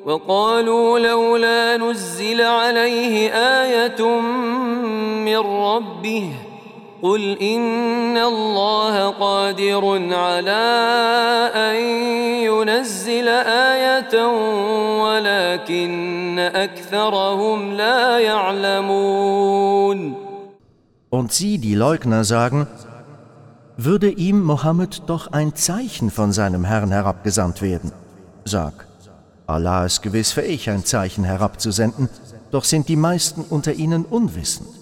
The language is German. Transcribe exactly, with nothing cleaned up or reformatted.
وقالوا لولا نزل عليه آية من ربه قل إن الله قادر على أن ينزل آية ولكن أكثرهم لا يعلمون. Und sie, die Leugner, sagen, würde ihm Mohammed doch ein Zeichen von seinem Herrn herabgesandt werden. Sag, Allah ist gewiss fähig, ein Zeichen herabzusenden, doch sind die meisten unter ihnen unwissend.